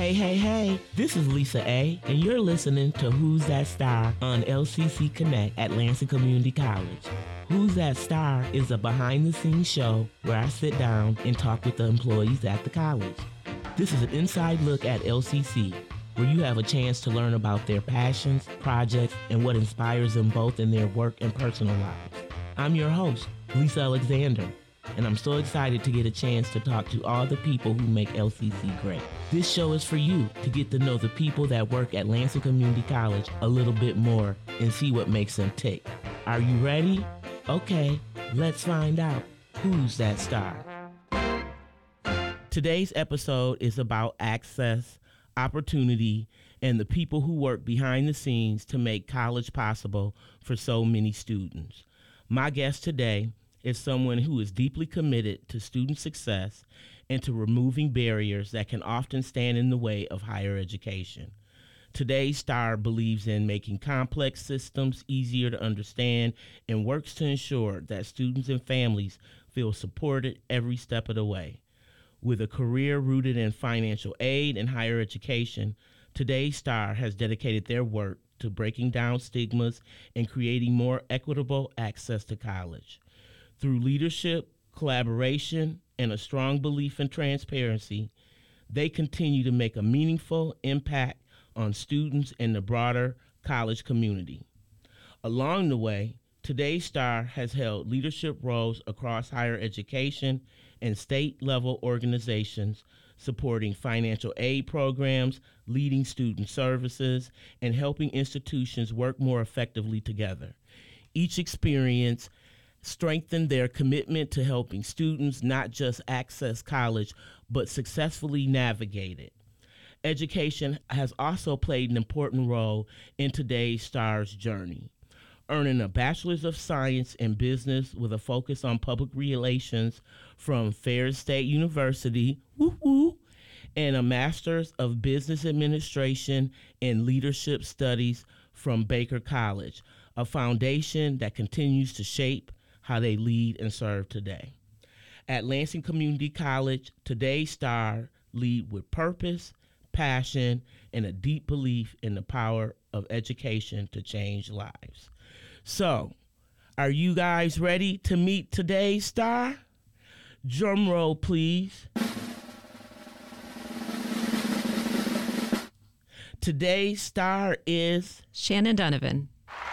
Hey, this is Lisa A, and you're listening to Who's That Star on LCC Connect at Lansing Community College. Who's That Star is a behind-the-scenes show where I sit down and talk with the employees at the college. This is an inside look at LCC, where you have a chance to learn about their passions, projects, and what inspires them both in their work and personal lives. I'm your host, Lisa Alexander, and I'm so excited to get a chance to talk to all the people who make LCC great. This show is for you to get to know the people that work at Lansing Community College a little bit more and see what makes them tick. Are you ready? Okay, let's find out who's that star. Today's episode is about access, opportunity, and the people who work behind the scenes to make college possible for so many students. My guest today is someone who is deeply committed to student success and to removing barriers that can often stand in the way of higher education. Today's star believes in making complex systems easier to understand and works to ensure that students and families feel supported every step of the way. With a career rooted in financial aid and higher education, today's star has dedicated their work to breaking down stigmas and creating more equitable access to college. Through leadership, collaboration, and a strong belief in transparency, they continue to make a meaningful impact on students and the broader college community. Along the way, today's star has held leadership roles across higher education and state-level organizations, supporting financial aid programs, leading student services, and helping institutions work more effectively together. Each experience strengthened their commitment to helping students not just access college, but successfully navigate it. Education has also played an important role in today's star's journey. Earning a Bachelor's of Science in Business with a focus on public relations from Ferris State University, and a Master's of Business Administration and Leadership Studies from Baker College, a foundation that continues to shape how they lead and serve today. At Lansing Community College, today's star lead with purpose, passion, and a deep belief in the power of education to change lives. So, are you guys ready to meet today's star? Drum roll, please. Today's star is Shannon Donovan.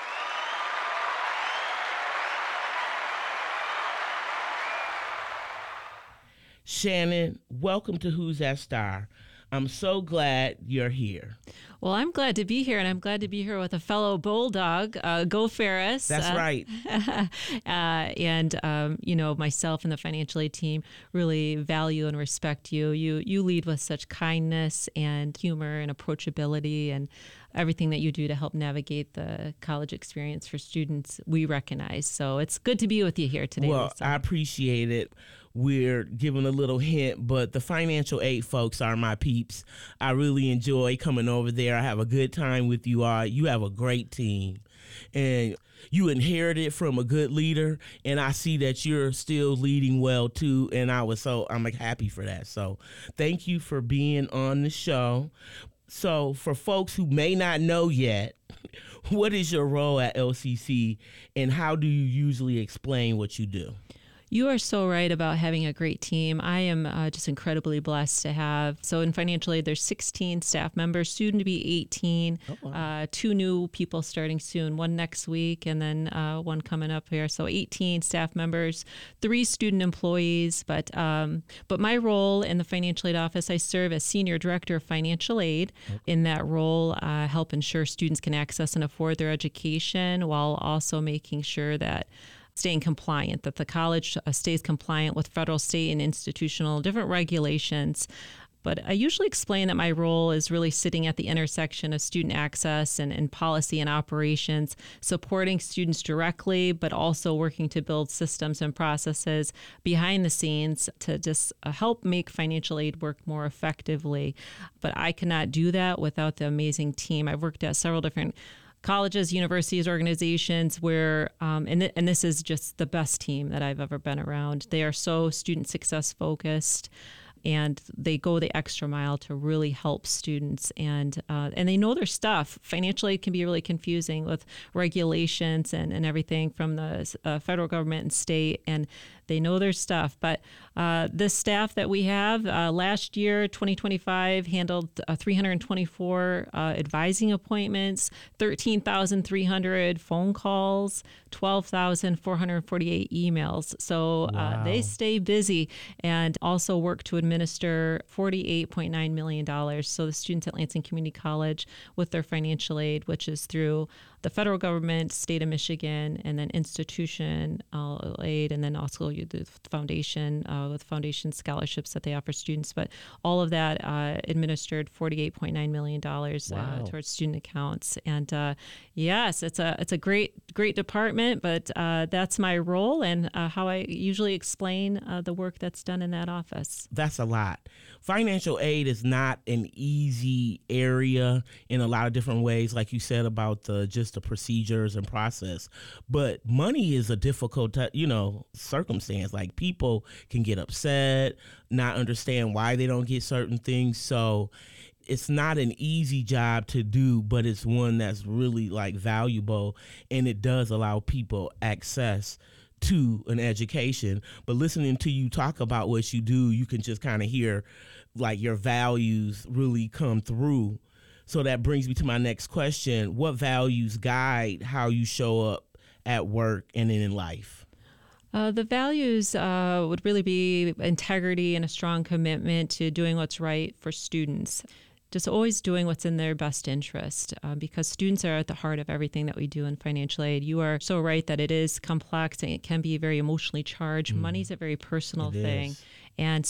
Shannon, welcome to Who's That Star. I'm so glad you're here. Well, I'm glad to be here, and I'm glad to be here with a fellow Bulldog, Go Ferris. That's right. Myself and the financial aid team really value and respect you. You lead with such kindness and humor and approachability, and everything that you do to help navigate the college experience for students, we recognize. So it's good to be with you here today. Well, Lisa. I appreciate it. We're giving a little hint, but the financial aid folks are my peeps. I really enjoy coming over there. I have a good time with you all. You have a great team, and you inherited from a good leader, and I see that you're still leading well too, and I'm happy for that. So thank you for being on the show. So for folks who may not know yet, what is your role at LCC, and how do you usually explain what you do? You are so right about having a great team. I am just incredibly blessed to have. So in financial aid, there's 16 staff members, soon to be 18. Oh, wow. 2 new people starting soon, one next week and then one coming up here. So 18 staff members, 3 student employees. But my role in the financial aid office, I serve as Senior Director of Financial Aid. Okay. In that role, help ensure students can access and afford their education while also making sure that staying compliant, that the college stays compliant with federal, state, and institutional different regulations. But I usually explain that my role is really sitting at the intersection of student access and policy and operations, supporting students directly, but also working to build systems and processes behind the scenes to just help make financial aid work more effectively. But I cannot do that without the amazing team. I've worked at several different colleges, universities, organizations where, and this is just the best team that I've ever been around. They are so student success focused. and they go the extra mile to really help students, and they know their stuff. Financial aid can be really confusing with regulations and everything from the federal government and state, and they know their stuff. But this staff that we have last year, 2025, handled 324 advising appointments, 13,300 phone calls, 12,448 emails. So Wow. they stay busy and also work to administer $48.9 million. So the students at Lansing Community College, with their financial aid, which is through the federal government, state of Michigan, and then institution aid, and then also the foundation with foundation scholarships that they offer students. But all of that administered $48.9 million Wow. towards student accounts. And yes, it's a great department, but that's my role and how I usually explain the work that's done in that office. That's a lot. Financial aid is not an easy area in a lot of different ways, like you said about just the procedures and process. But money is a difficult, circumstance. Like people can get upset, not understand why they don't get certain things. So it's not an easy job to do, but it's one that's really like valuable, and it does allow people access to an education. But listening to you talk about what you do, you can just kind of hear like your values really come through. So that brings me to my next question. What values guide how you show up at work and in life? The values would really be integrity and a strong commitment to doing what's right for students. Just always doing what's in their best interest, because students are at the heart of everything that we do in financial aid. You are so right that it is complex and it can be very emotionally charged. Money's a very personal thing. And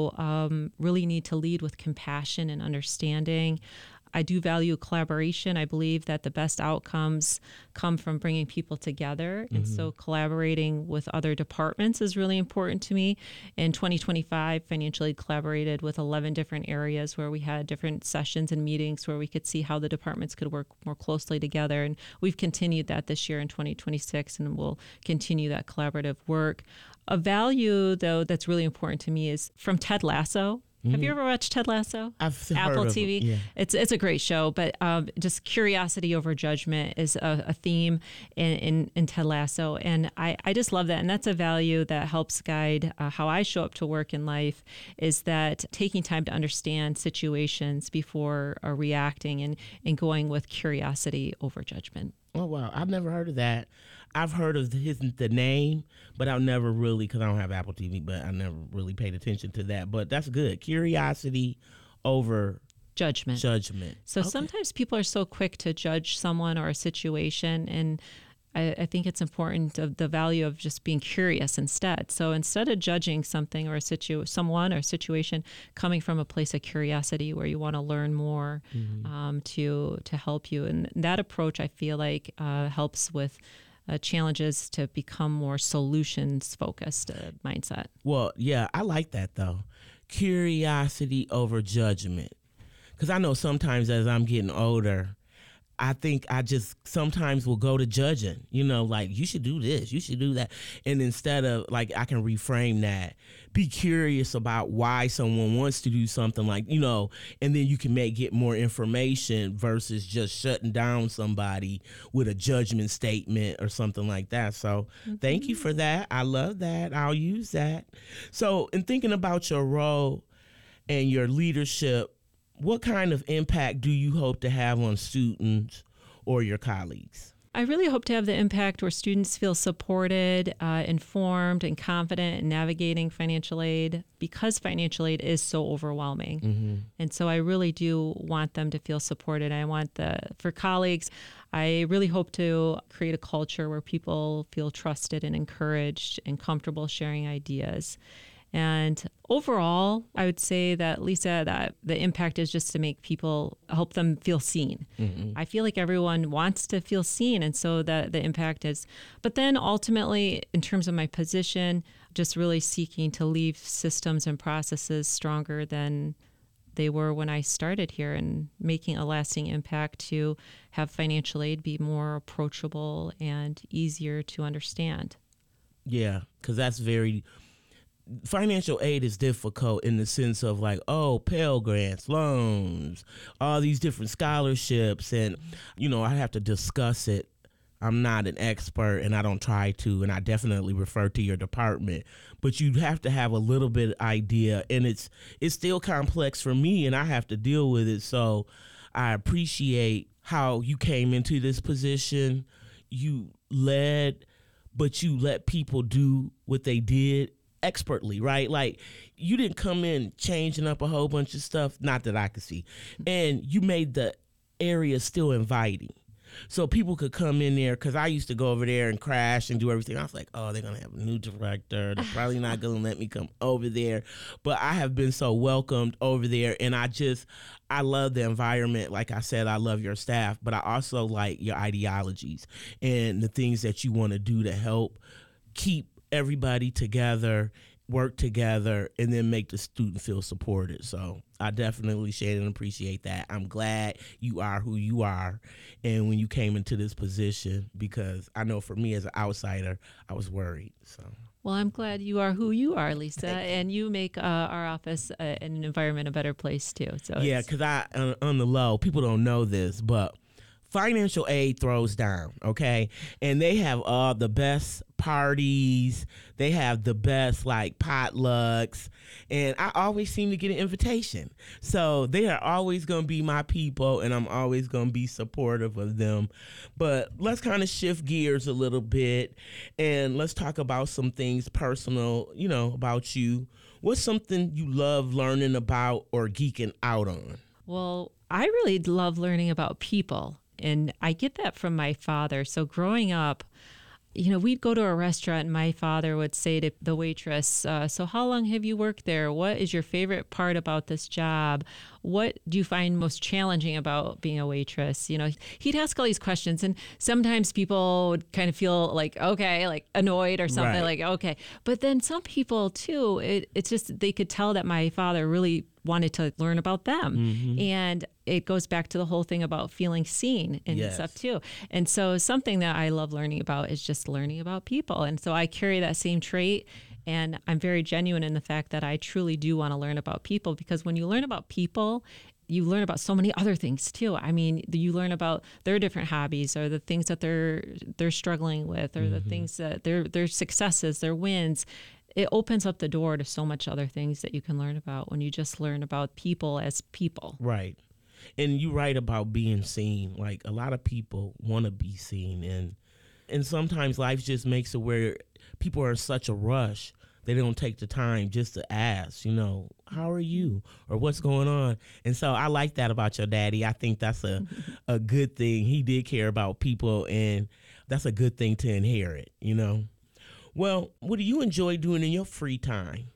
so really need to lead with compassion and understanding. I do value collaboration. I believe that the best outcomes come from bringing people together. And so collaborating with other departments is really important to me. In 2025, Financial Aid collaborated with 11 different areas where we had different sessions and meetings where we could see how the departments could work more closely together. And we've continued that this year in 2026, and we'll continue that collaborative work. A value, though, that's really important to me is from Ted Lasso. Have you ever watched Ted Lasso? I've heard Apple of TV. it, yeah. It's a great show, but just curiosity over judgment is a theme in Ted Lasso, and I just love that, and that's a value that helps guide how I show up to work in life. Is that taking time to understand situations before reacting and going with curiosity over judgment. Oh, wow. I've never heard of that. I've heard of the name, but I've never really, because I don't have Apple TV, but I never really paid attention to that. But that's good. Curiosity over Judgment. So Okay. sometimes people are so quick to judge someone or a situation, and I think it's important of the value of just being curious instead. So instead of judging something or someone or situation, coming from a place of curiosity where you want to learn more to help you, and that approach I feel like helps with challenges to become more solutions focused mindset. Well, yeah, I like that, though. Curiosity over judgment. Because I know sometimes as I'm getting older, I think I just sometimes will go to judging, like you should do this, you should do that. And instead of like, I can reframe that, be curious about why someone wants to do something like, and then you can get more information versus just shutting down somebody with a judgment statement or something like that. So thank you for that. I love that. I'll use that. So in thinking about your role and your leadership, what kind of impact do you hope to have on students or your colleagues? I really hope to have the impact where students feel supported, informed, and confident in navigating financial aid, because financial aid is so overwhelming. And so I really do want them to feel supported. For colleagues, I really hope to create a culture where people feel trusted and encouraged and comfortable sharing ideas. And overall, I would say that, Lisa, that the impact is just to help them feel seen. I feel like everyone wants to feel seen, and so the impact is. But then ultimately, in terms of my position, just really seeking to leave systems and processes stronger than they were when I started here, and making a lasting impact to have financial aid be more approachable and easier to understand. Yeah, because that's financial aid is difficult in the sense of like, oh, Pell Grants, loans, all these different scholarships. And, I have to discuss it. I'm not an expert and I don't try to, and I definitely refer to your department, but you have to have a little bit of idea, and it's still complex for me and I have to deal with it. So I appreciate how you came into this position. You led, but you let people do what they did expertly, right? Like, you didn't come in changing up a whole bunch of stuff, not that I could see, and you made the area still inviting. So people could come in there, because I used to go over there and crash and do everything. I was like, oh, they're going to have a new director. They're probably not going to let me come over there. But I have been so welcomed over there, and I love the environment. Like I said, I love your staff, but I also like your ideologies and the things that you want to do to help keep everybody together, work together, and then make the student feel supported. So I definitely share and appreciate that. I'm glad you are who you are, and when you came into this position, because I know for me as an outsider, I was worried. So. Well, I'm glad you are who you are, Lisa, and you make our office and an environment a better place too. So yeah, because on the low, people don't know this, but financial aid throws down, okay? And they have all the best parties. They have the best, like, potlucks. And I always seem to get an invitation. So they are always going to be my people, and I'm always going to be supportive of them. But let's kind of shift gears a little bit, and let's talk about some things personal, about you. What's something you love learning about or geeking out on? Well, I really love learning about people. And I get that from my father. So growing up, we'd go to a restaurant and my father would say to the waitress, so how long have you worked there? What is your favorite part about this job? What do you find most challenging about being a waitress? He'd ask all these questions, and sometimes people would kind of feel like, okay, like annoyed or something, right. Like, okay. But then some people too, it's just, they could tell that my father really wanted to learn about them. Mm-hmm. And it goes back to the whole thing about feeling seen and yes. stuff too. And so something that I love learning about is just learning about people. And so I carry that same trait. And I'm very genuine in the fact that I truly do want to learn about people, because when you learn about people, you learn about so many other things too. I mean, you learn about their different hobbies, or the things that they're struggling with, or mm-hmm. the things that their successes, their wins. It opens up the door to so much other things that you can learn about when you just learn about people as people. Right. And you write about being seen. Like, a lot of people want to be seen, and sometimes life just makes it where people are in such a rush, they don't take the time just to ask, how are you, or what's going on. And so I like that about your daddy. I think that's a good thing. He did care about people, and that's a good thing to inherit, Well, what do you enjoy doing in your free time?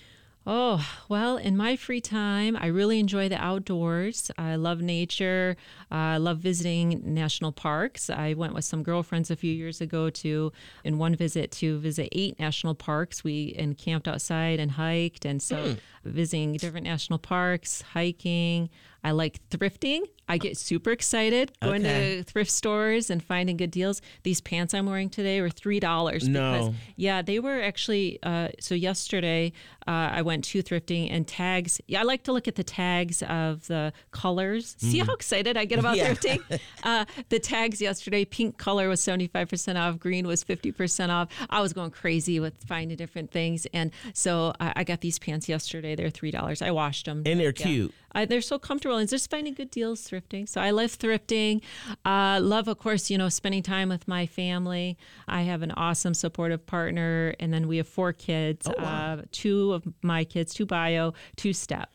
Oh, well, in my free time, I really enjoy the outdoors. I love nature. I love visiting national parks. I went with some girlfriends a few years ago in one visit to visit 8 national parks. We camped outside and hiked. And so visiting different national parks, hiking. I like thrifting. I get super excited going to thrift stores and finding good deals. These pants I'm wearing today were $3. No. Yeah, they were actually, so yesterday I went to thrifting, and tags. Yeah, I like to look at the tags of the colors. See how excited I get about thrifting? The tags yesterday, pink color was 75% off, green was 50% off. I was going crazy with finding different things. And so I got these pants yesterday. They're $3. I washed them. And they're cute. They're so comfortable, and just finding good deals thrifting. So I love thrifting. Love, of course, spending time with my family. I have an awesome supportive partner, and then we have 4 kids. Oh, wow. 2 of my kids, 2 bio, 2 step,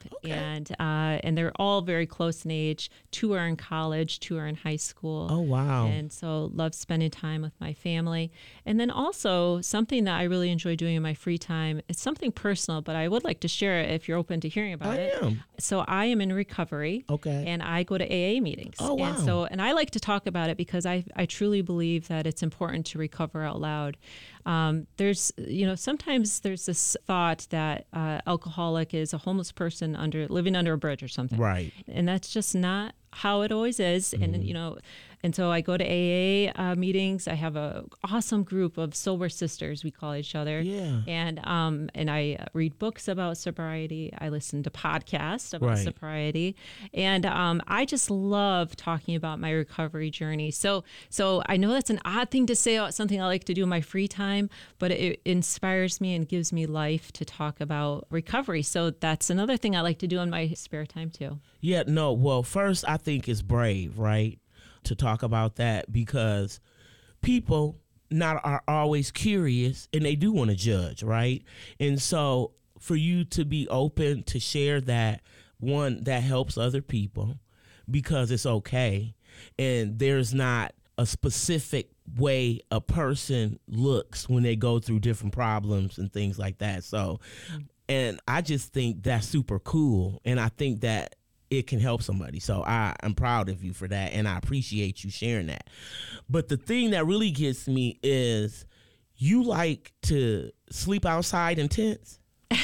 and they're all very close in age. 2 are in college, 2 are in high school. Oh, wow. And so love spending time with my family. And then also something that I really enjoy doing in my free time, it's something personal, but I would like to share it if you're open to hearing about it. I am. So I am in recovery. Okay. And I go to AA meetings. Oh, wow. And I like to talk about it because I truly believe that it's important to recover out loud. There's, sometimes there's this thought that alcoholic is a homeless person living under a bridge or something. Right. And that's just not how it always is. And so I go to AA meetings. I have a awesome group of sober sisters, we call each other. Yeah. And I read books about sobriety. I listen to podcasts about sobriety. And I just love talking about my recovery journey. So I know that's an odd thing to say about something I like to do in my free time, but it inspires me and gives me life to talk about recovery. So that's another thing I like to do in my spare time too. Yeah, no, well, first I think it's brave, right, to talk about that, because people not are always curious and they do want to judge, right? And so for you to be open to share that, one, that helps other people because it's okay. And there's not a specific way a person looks when they go through different problems and things like that. So, and I just think that's super cool. And I think that it can help somebody. So I'm proud of you for that, and I appreciate you sharing that. But the thing that really gets me is you like to sleep outside in tents?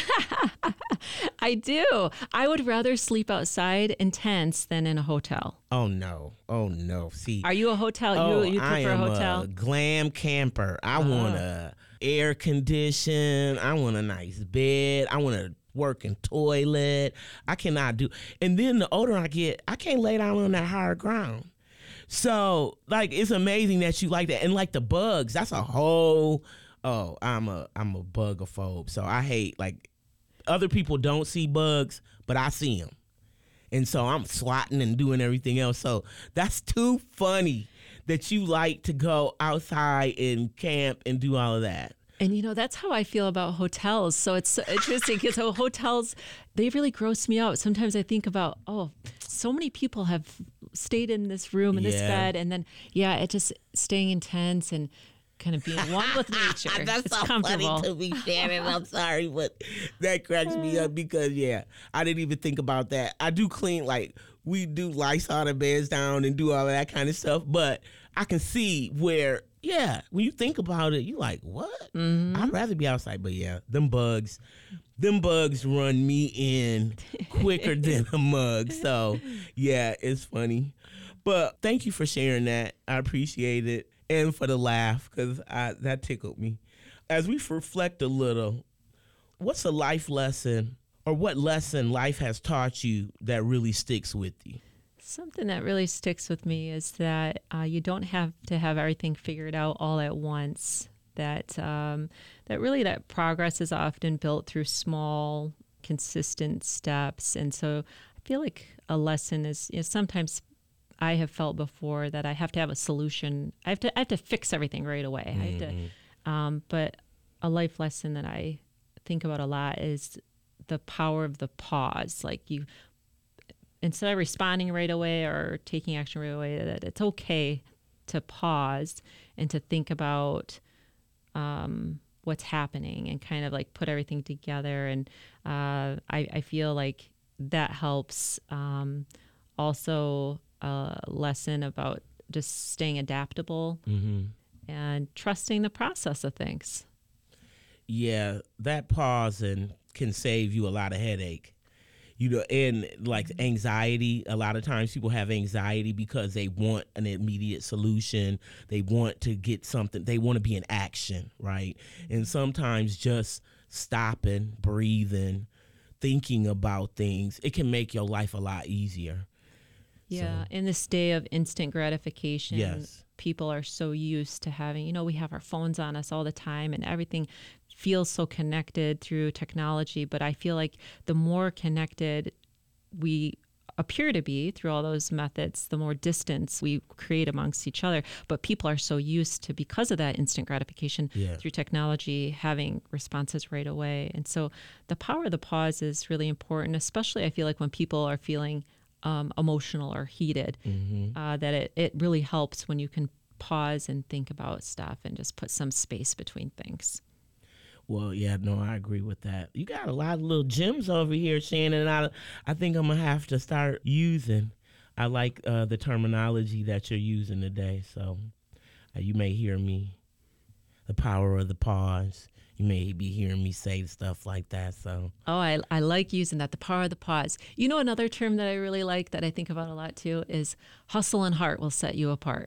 I do. I would rather sleep outside in tents than in a hotel. Oh no. See, are you a hotel? You prefer a hotel? A glam camper. I want a air condition. I want a nice bed. I want a working toilet. I cannot do. And then the older I get, I can't lay down on that hard ground. So like, it's amazing that you like that. And like the bugs, that's a whole. Oh, I'm a bugophobe. So I hate, like, other people don't see bugs, but I see them. And so I'm swatting and doing everything else. So that's too funny that you like to go outside and camp and do all of that. And, that's how I feel about hotels. So it's so interesting because hotels, they really gross me out. Sometimes I think about, so many people have stayed in this room, in this bed. And then, it just staying in tents and kind of being one with nature. That's it's so comfortable. funny to me, Shannon. I'm sorry, but that cracks me up because, I didn't even think about that. I do clean, like, we do Lysol the beds down and do all of that kind of stuff. But I can see where, when you think about it, you're like, what? Mm-hmm. I'd rather be outside. But them bugs run me in quicker than a mug. So, it's funny. But thank you for sharing that. I appreciate it. And for the laugh, because that tickled me. As we reflect a little, what's a life lesson or what lesson life has taught you that really sticks with you? Something that really sticks with me is that you don't have to have everything figured out all at once. That really that progress is often built through small, consistent steps. And so I feel like a lesson is, sometimes I have felt before that I have to have a solution. I have to fix everything right away. I have to, but a life lesson that I think about a lot is the power of the pause. Like instead of responding right away or taking action right away, that it's okay to pause and to think about what's happening and kind of like put everything together. And I feel like that helps. Also, a lesson about just staying adaptable and trusting the process of things. Yeah, that pausing can save you a lot of headache. And like anxiety, a lot of times people have anxiety because they want an immediate solution. They want to get something. They want to be in action, right? And sometimes just stopping, breathing, thinking about things, it can make your life a lot easier. Yeah, in this day of instant gratification, people are so used to having, we have our phones on us all the time and everything feels so connected through technology. But I feel like the more connected we appear to be through all those methods, the more distance we create amongst each other. But people are so used to, because of that instant gratification through technology, having responses right away. And so the power of the pause is really important, especially I feel like when people are feeling emotional or heated, that it really helps when you can pause and think about stuff and just put some space between things. Well, I agree with that. You got a lot of little gems over here, Shannon. I think I'm going to have to start using. I like the terminology that you're using today, so you may hear me the power of the pause. You may be hearing me say stuff like that. So, oh, I like using that, the power of the pause. You know, another term that I really like that I think about a lot too is hustle and heart will set you apart.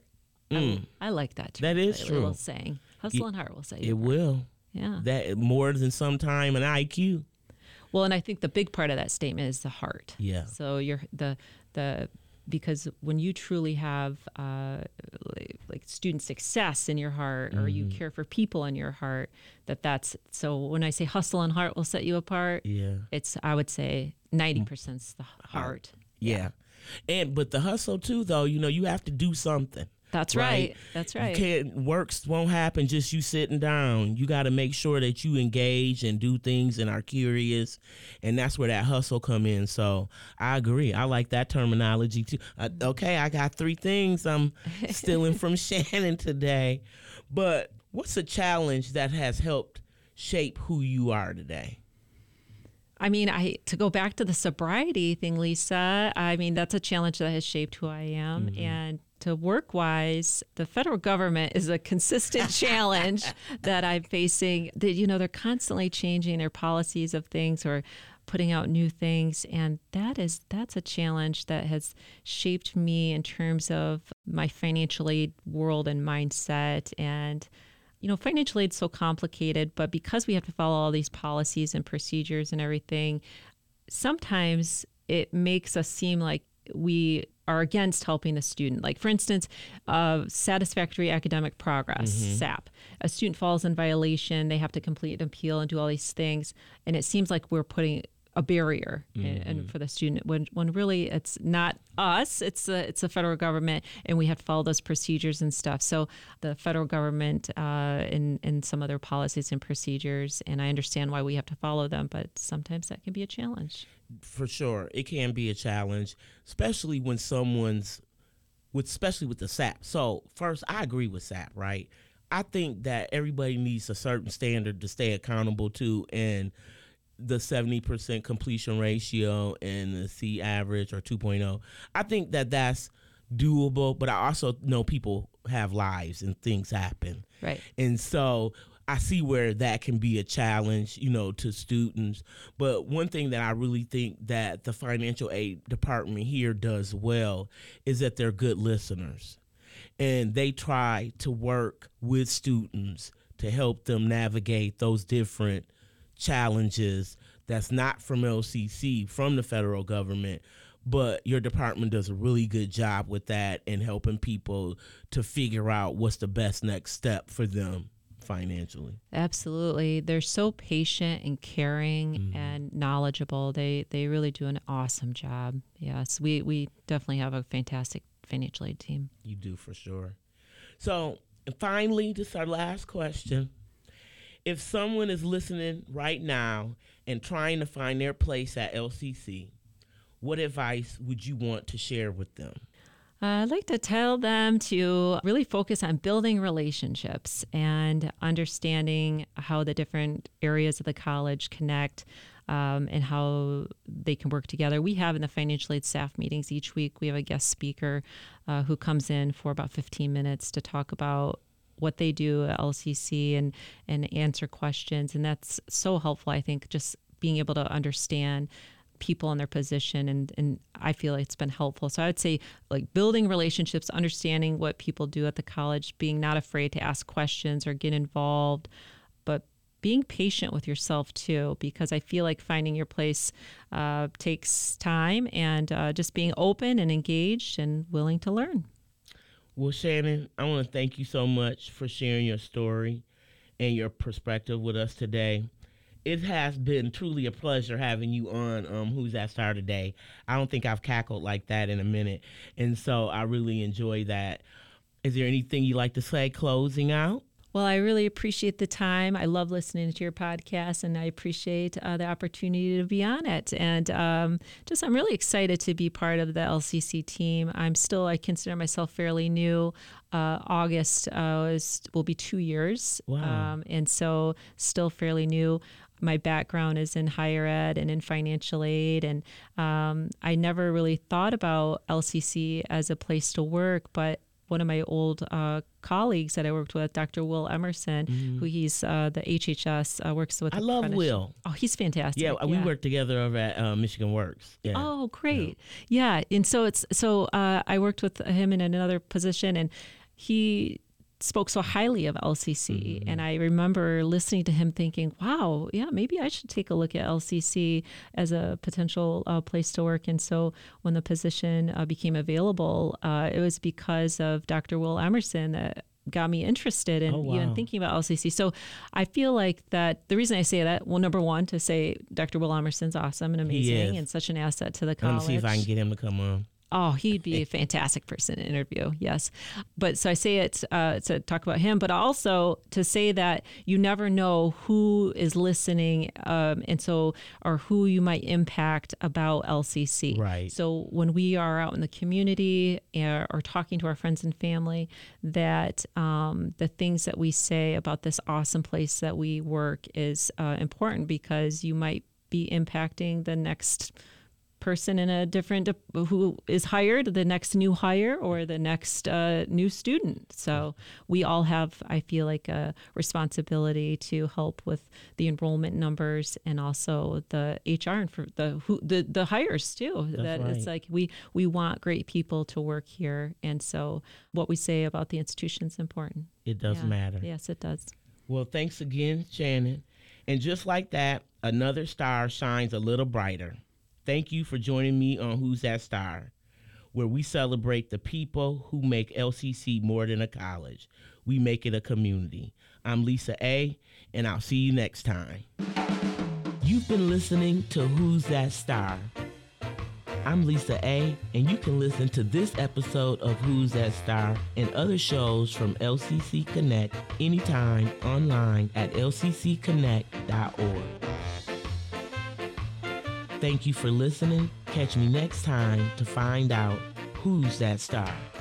I like that term. That is that true. Little saying, hustle and heart will set you It apart. will. Yeah. That more than some time an IQ. Well, and I think the big part of that statement is the heart. Yeah. So you're the because when you truly have like student success in your heart, or you care for people in your heart, that's so. When I say hustle and heart will set you apart, it's, I would say 90% is the heart. Yeah. But the hustle too, though, you have to do something. That's right. That's right. Works won't happen just you sitting down. You got to make sure that you engage and do things and are curious, and that's where that hustle come in. So I agree. I like that terminology too. Okay, I got 3 things I'm stealing from Shannon today. But what's a challenge that has helped shape who you are today? I mean, to go back to the sobriety thing, Lisa, I mean, that's a challenge that has shaped who I am. And to work-wise, the federal government is a consistent challenge that I'm facing. They're constantly changing their policies of things or putting out new things. And that's a challenge that has shaped me in terms of my financial aid world and mindset. And financial aid's so complicated, but because we have to follow all these policies and procedures and everything, sometimes it makes us seem like we are against helping the student. Like, for instance, satisfactory academic progress, SAP. A student falls in violation, they have to complete an appeal and do all these things, and it seems like we're putting a barrier and for the student when really it's not us, it's the federal government, and we have to follow those procedures and stuff. So the federal government in some of their policies and procedures, and I understand why we have to follow them, but sometimes that can be a challenge. For sure, it can be a challenge, especially when especially with the SAP. So first, I agree with SAP, right? I think that everybody needs a certain standard to stay accountable to, and the 70% completion ratio and the C average or 2.0. I think that that's doable, but I also know people have lives and things happen. Right. And so I see where that can be a challenge, to students. But one thing that I really think that the financial aid department here does well is that they're good listeners. And they try to work with students to help them navigate those different challenges that's not from LCC, from the federal government, but your department does a really good job with that and helping people to figure out what's the best next step for them financially. Absolutely. They're so patient and caring and knowledgeable. They really do an awesome job. Yes, we definitely have a fantastic financial aid team. You do, for sure. So, and finally, this is our last question. If someone is listening right now and trying to find their place at LCC, what advice would you want to share with them? I'd like to tell them to really focus on building relationships and understanding how the different areas of the college connect and how they can work together. We have in the financial aid staff meetings each week, we have a guest speaker who comes in for about 15 minutes to talk about what they do at LCC and answer questions. And that's so helpful, I think, just being able to understand people in their position. And I feel like it's been helpful. So I would say, like, building relationships, understanding what people do at the college, being not afraid to ask questions or get involved, but being patient with yourself too, because I feel like finding your place takes time, and just being open and engaged and willing to learn. Well, Shannon, I want to thank you so much for sharing your story and your perspective with us today. It has been truly a pleasure having you on Who's That Star today. I don't think I've cackled like that in a minute, and so I really enjoy that. Is there anything you'd like to say closing out? Well, I really appreciate the time. I love listening to your podcast, and I appreciate the opportunity to be on it. And I'm really excited to be part of the LCC team. I consider myself fairly new. August will be 2 years. Wow. And so still fairly new. My background is in higher ed and in financial aid, and I never really thought about LCC as a place to work, but one of my old colleagues that I worked with, Dr. Will Emerson, who he's the HHS, works with. I love Will. Oh, he's fantastic. Yeah, we work together over at Michigan Works. Yeah. Oh, great. Yeah. And so I worked with him in another position, and he spoke so highly of LCC. And I remember listening to him thinking, wow, yeah, maybe I should take a look at LCC as a potential place to work. And so when the position became available, it was because of Dr. Will Emerson that got me interested in even thinking about LCC. So I feel like that the reason I say that, well, number one, to say Dr. Will Emerson's awesome and amazing and such an asset to the college. Let me see if I can get him to come on. Oh, he'd be a fantastic person to interview. Yes. But so I say it to talk about him, but also to say that you never know who is listening or who you might impact about LCC. Right. So when we are out in the community or talking to our friends and family, that the things that we say about this awesome place that we work is important, because you might be impacting the next person in a different who is hired, the next new hire, or the next new student. So we all have, I feel like, a responsibility to help with the enrollment numbers and also the HR and for the hires too. That's right. It's like we want great people to work here, and so what we say about the institution is important. It does matter. Yes, it does. Well, thanks again, Shannon. And just like that, another star shines a little brighter. Thank you for joining me on Who's That Star, where we celebrate the people who make LCC more than a college. We make it a community. I'm Lisa A., and I'll see you next time. You've been listening to Who's That Star. I'm Lisa A., and you can listen to this episode of Who's That Star and other shows from LCC Connect anytime online at lccconnect.org. Thank you for listening. Catch me next time to find out who's that star.